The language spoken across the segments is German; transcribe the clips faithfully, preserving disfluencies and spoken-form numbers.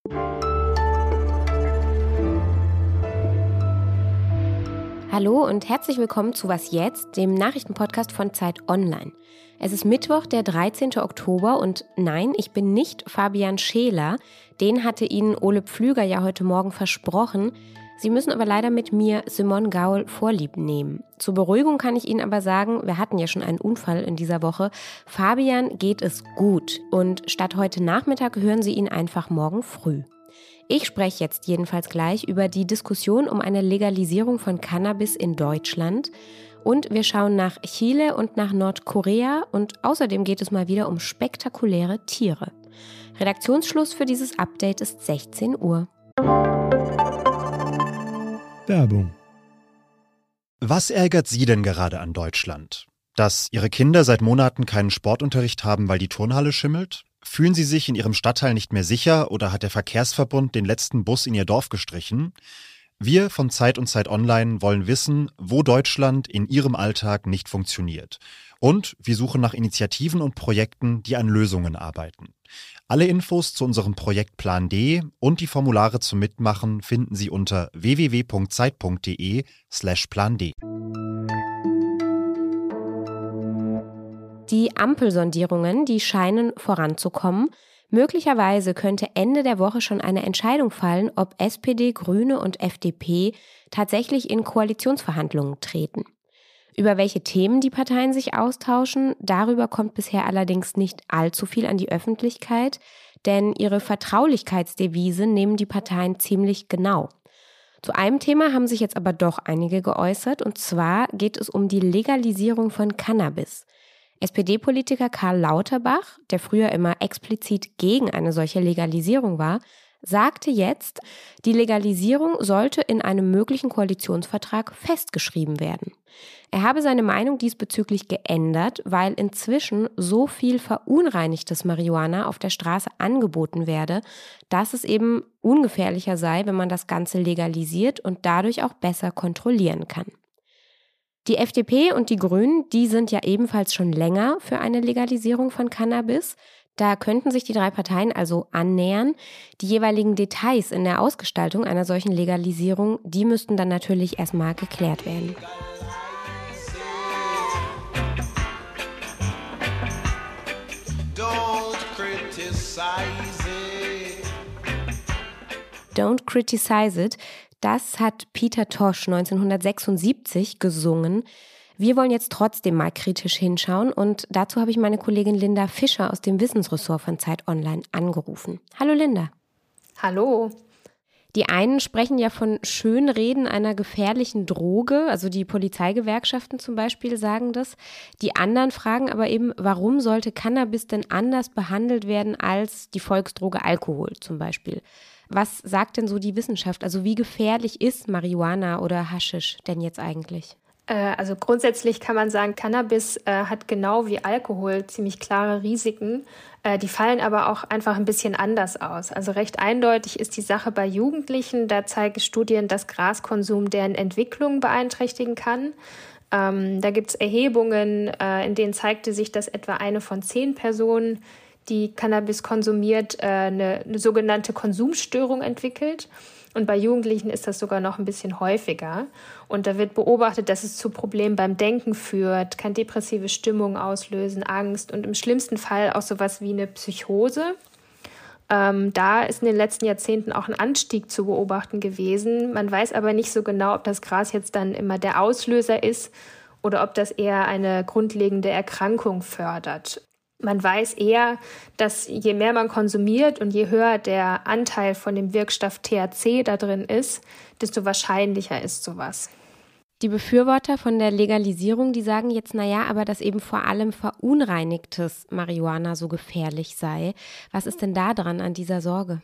Hallo und herzlich willkommen zu Was jetzt, dem Nachrichtenpodcast von Zeit Online. Es ist Mittwoch, der dreizehnten Oktober und nein, ich bin nicht Fabian Scheler. Den hatte Ihnen Ole Pflüger ja heute Morgen versprochen. Sie müssen aber leider mit mir Simone Gaul vorlieb nehmen. Zur Beruhigung kann ich Ihnen aber sagen, wir hatten ja schon einen Unfall in dieser Woche. Fabian geht es gut und statt heute Nachmittag hören Sie ihn einfach morgen früh. Ich spreche jetzt jedenfalls gleich über die Diskussion um eine Legalisierung von Cannabis in Deutschland. Und wir schauen nach Chile und nach Nordkorea und außerdem geht es mal wieder um spektakuläre Tiere. Redaktionsschluss für dieses Update ist sechzehn Uhr. Werbung. Was ärgert Sie denn gerade an Deutschland? Dass Ihre Kinder seit Monaten keinen Sportunterricht haben, weil die Turnhalle schimmelt? Fühlen Sie sich in Ihrem Stadtteil nicht mehr sicher oder hat der Verkehrsverbund den letzten Bus in Ihr Dorf gestrichen? Wir von Zeit und Zeit Online wollen wissen, wo Deutschland in Ihrem Alltag nicht funktioniert. Und wir suchen nach Initiativen und Projekten, die an Lösungen arbeiten. Alle Infos zu unserem Projekt Plan D und die Formulare zum Mitmachen finden Sie unter w w w punkt zeit punkt d e slash plan d. Die Ampelsondierungen, die scheinen voranzukommen. Möglicherweise könnte Ende der Woche schon eine Entscheidung fallen, ob S P D, Grüne und F D P tatsächlich in Koalitionsverhandlungen treten. Über welche Themen die Parteien sich austauschen, darüber kommt bisher allerdings nicht allzu viel an die Öffentlichkeit, denn ihre Vertraulichkeitsdevise nehmen die Parteien ziemlich genau. Zu einem Thema haben sich jetzt aber doch einige geäußert, und zwar geht es um die Legalisierung von Cannabis. S P D-Politiker Karl Lauterbach, der früher immer explizit gegen eine solche Legalisierung war, sagte jetzt, die Legalisierung sollte in einem möglichen Koalitionsvertrag festgeschrieben werden. Er habe seine Meinung diesbezüglich geändert, weil inzwischen so viel verunreinigtes Marihuana auf der Straße angeboten werde, dass es eben ungefährlicher sei, wenn man das Ganze legalisiert und dadurch auch besser kontrollieren kann. Die F D P und die Grünen, die sind ja ebenfalls schon länger für eine Legalisierung von Cannabis. Da könnten sich die drei Parteien also annähern. Die jeweiligen Details in der Ausgestaltung einer solchen Legalisierung, die müssten dann natürlich erstmal geklärt werden. Don't criticize it. Don't criticize it. Das hat Peter Tosh neunzehnhundertsechsundsiebzig gesungen. Wir wollen jetzt trotzdem mal kritisch hinschauen und dazu habe ich meine Kollegin Linda Fischer aus dem Wissensressort von Zeit Online angerufen. Hallo Linda. Hallo. Die einen sprechen ja von Schönreden einer gefährlichen Droge, also die Polizeigewerkschaften zum Beispiel sagen das. Die anderen fragen aber eben, warum sollte Cannabis denn anders behandelt werden als die Volksdroge Alkohol zum Beispiel? Was sagt denn so die Wissenschaft? Also wie gefährlich ist Marihuana oder Haschisch denn jetzt eigentlich? Also grundsätzlich kann man sagen, Cannabis äh, hat genau wie Alkohol ziemlich klare Risiken. Äh, die fallen aber auch einfach ein bisschen anders aus. Also recht eindeutig ist die Sache bei Jugendlichen. Da zeigen Studien, dass Graskonsum deren Entwicklung beeinträchtigen kann. Ähm, da gibt es Erhebungen, äh, in denen zeigte sich, dass etwa eine von zehn Personen, die Cannabis konsumiert, äh, eine, eine sogenannte Konsumstörung entwickelt. Und bei Jugendlichen ist das sogar noch ein bisschen häufiger. Und da wird beobachtet, dass es zu Problemen beim Denken führt, kann depressive Stimmung auslösen, Angst und im schlimmsten Fall auch sowas wie eine Psychose. Ähm, da ist in den letzten Jahrzehnten auch ein Anstieg zu beobachten gewesen. Man weiß aber nicht so genau, ob das Gras jetzt dann immer der Auslöser ist oder ob das eher eine grundlegende Erkrankung fördert. Man weiß eher, dass je mehr man konsumiert und je höher der Anteil von dem Wirkstoff T H C da drin ist, desto wahrscheinlicher ist sowas. Die Befürworter von der Legalisierung, die sagen jetzt, naja, aber dass eben vor allem verunreinigtes Marihuana so gefährlich sei. Was ist denn da dran an dieser Sorge?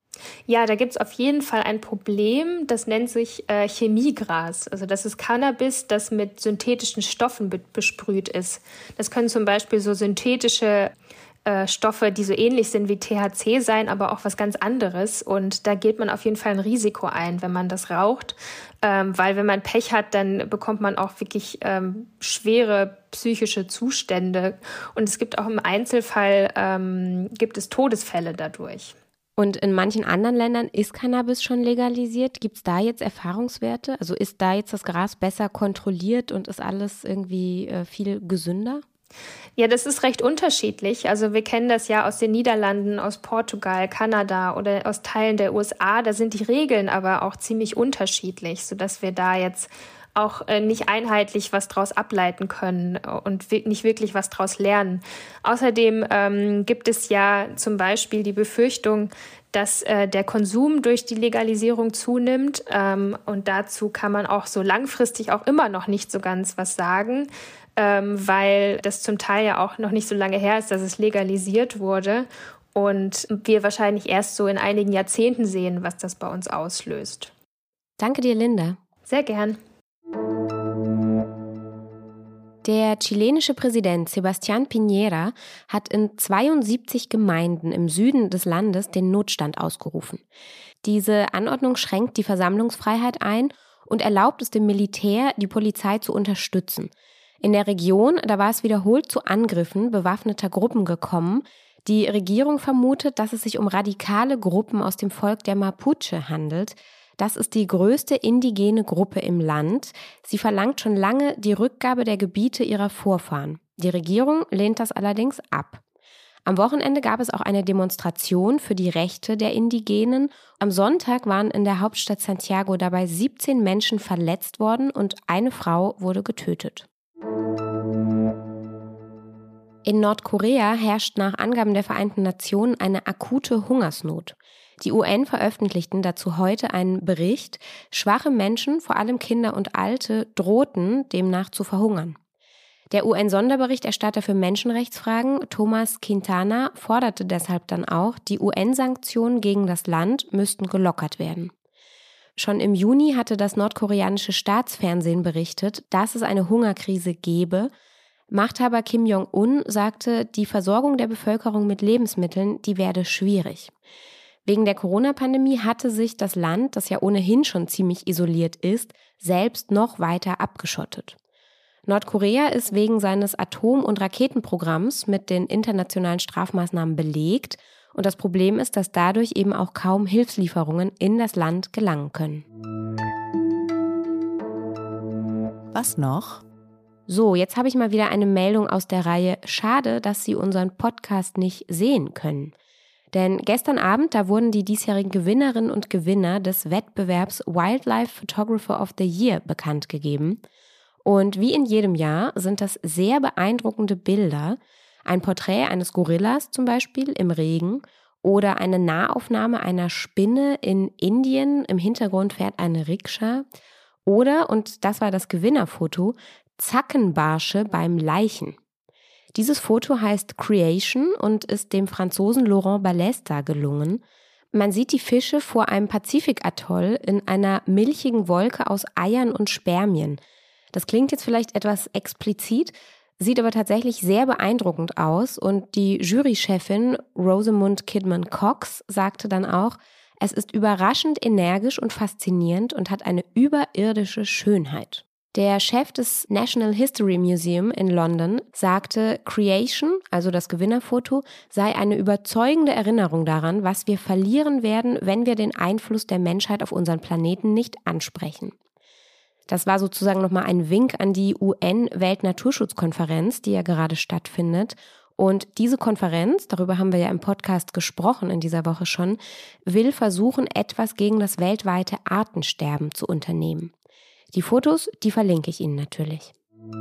Ja, da gibt es auf jeden Fall ein Problem, das nennt sich äh, Chemiegras. Also das ist Cannabis, das mit synthetischen Stoffen be- besprüht ist. Das können zum Beispiel so synthetische äh, Stoffe, die so ähnlich sind wie T H C sein, aber auch was ganz anderes. Und da geht man auf jeden Fall ein Risiko ein, wenn man das raucht. Ähm, weil wenn man Pech hat, dann bekommt man auch wirklich ähm, schwere psychische Zustände. Und es gibt auch im Einzelfall, ähm, gibt es Todesfälle dadurch. Und in manchen anderen Ländern ist Cannabis schon legalisiert. Gibt es da jetzt Erfahrungswerte? Also ist da jetzt das Gras besser kontrolliert und ist alles irgendwie äh, viel gesünder? Ja, das ist recht unterschiedlich. Also wir kennen das ja aus den Niederlanden, aus Portugal, Kanada oder aus Teilen der U S A. Da sind die Regeln aber auch ziemlich unterschiedlich, sodass wir da jetzt auch äh, nicht einheitlich was draus ableiten können und w- nicht wirklich was draus lernen. Außerdem ähm, gibt es ja zum Beispiel die Befürchtung, dass äh, der Konsum durch die Legalisierung zunimmt. Ähm, und dazu kann man auch so langfristig auch immer noch nicht so ganz was sagen, ähm, weil das zum Teil ja auch noch nicht so lange her ist, dass es legalisiert wurde. Und wir wahrscheinlich erst so in einigen Jahrzehnten sehen, was das bei uns auslöst. Danke dir, Linda. Sehr gern. Der chilenische Präsident Sebastián Piñera hat in zweiundsiebzig Gemeinden im Süden des Landes den Notstand ausgerufen. Diese Anordnung schränkt die Versammlungsfreiheit ein und erlaubt es dem Militär, die Polizei zu unterstützen. In der Region, da war es wiederholt zu Angriffen bewaffneter Gruppen gekommen. Die Regierung vermutet, dass es sich um radikale Gruppen aus dem Volk der Mapuche handelt. Das ist die größte indigene Gruppe im Land. Sie verlangt schon lange die Rückgabe der Gebiete ihrer Vorfahren. Die Regierung lehnt das allerdings ab. Am Wochenende gab es auch eine Demonstration für die Rechte der Indigenen. Am Sonntag waren in der Hauptstadt Santiago dabei siebzehn Menschen verletzt worden und eine Frau wurde getötet. In Nordkorea herrscht nach Angaben der Vereinten Nationen eine akute Hungersnot. Die U N veröffentlichten dazu heute einen Bericht. Schwache Menschen, vor allem Kinder und Alte, drohten demnach zu verhungern. Der U N-Sonderberichterstatter für Menschenrechtsfragen, Thomas Quintana, forderte deshalb dann auch, die U N-Sanktionen gegen das Land müssten gelockert werden. Schon im Juni hatte das nordkoreanische Staatsfernsehen berichtet, dass es eine Hungerkrise gebe. Machthaber Kim Jong-un sagte, die Versorgung der Bevölkerung mit Lebensmitteln, die werde schwierig. Wegen der Corona-Pandemie hatte sich das Land, das ja ohnehin schon ziemlich isoliert ist, selbst noch weiter abgeschottet. Nordkorea ist wegen seines Atom- und Raketenprogramms mit den internationalen Strafmaßnahmen belegt und das Problem ist, dass dadurch eben auch kaum Hilfslieferungen in das Land gelangen können. Was noch? So, jetzt habe ich mal wieder eine Meldung aus der Reihe Schade, dass Sie unseren Podcast nicht sehen können. Denn gestern Abend, da wurden die diesjährigen Gewinnerinnen und Gewinner des Wettbewerbs Wildlife Photographer of the Year bekannt gegeben. Und wie in jedem Jahr sind das sehr beeindruckende Bilder. Ein Porträt eines Gorillas zum Beispiel im Regen oder eine Nahaufnahme einer Spinne in Indien. Im Hintergrund fährt eine Rikscha. Oder, und das war das Gewinnerfoto, Zackenbarsche beim Laichen. Dieses Foto heißt Creation und ist dem Franzosen Laurent Balesta gelungen. Man sieht die Fische vor einem Pazifikatoll in einer milchigen Wolke aus Eiern und Spermien. Das klingt jetzt vielleicht etwas explizit, sieht aber tatsächlich sehr beeindruckend aus und die Jurychefin Rosamund Kidman Cox sagte dann auch, es ist überraschend energisch und faszinierend und hat eine überirdische Schönheit. Der Chef des National History Museum in London sagte, Creation, also das Gewinnerfoto, sei eine überzeugende Erinnerung daran, was wir verlieren werden, wenn wir den Einfluss der Menschheit auf unseren Planeten nicht ansprechen. Das war sozusagen nochmal ein Wink an die U N-Weltnaturschutzkonferenz, die ja gerade stattfindet. Und diese Konferenz, darüber haben wir ja im Podcast gesprochen in dieser Woche schon, will versuchen, etwas gegen das weltweite Artensterben zu unternehmen. Die Fotos, die verlinke ich Ihnen natürlich.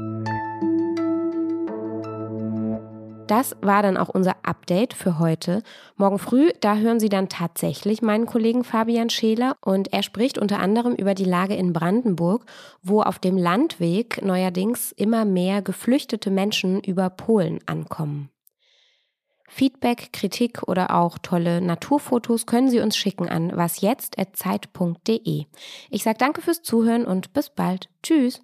Das war dann auch unser Update für heute. Morgen früh, da hören Sie dann tatsächlich meinen Kollegen Fabian Scheler und er spricht unter anderem über die Lage in Brandenburg, wo auf dem Landweg neuerdings immer mehr geflüchtete Menschen über Polen ankommen. Feedback, Kritik oder auch tolle Naturfotos können Sie uns schicken an wasjetzt at zeit punkt de. Ich sage danke fürs Zuhören und bis bald. Tschüss.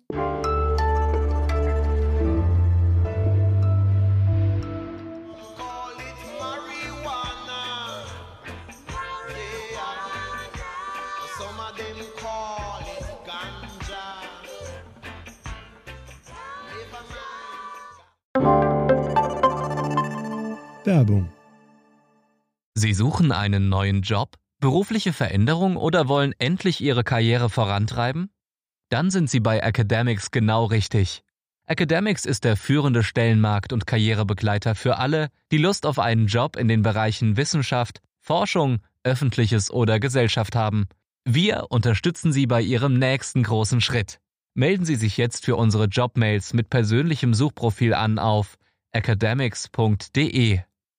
Werbung Sie suchen einen neuen Job, berufliche Veränderung oder wollen endlich Ihre Karriere vorantreiben? Dann sind Sie bei Academics genau richtig. Academics ist der führende Stellenmarkt- und Karrierebegleiter für alle, die Lust auf einen Job in den Bereichen Wissenschaft, Forschung, Öffentliches oder Gesellschaft haben. Wir unterstützen Sie bei Ihrem nächsten großen Schritt. Melden Sie sich jetzt für unsere Jobmails mit persönlichem Suchprofil an auf academics punkt de.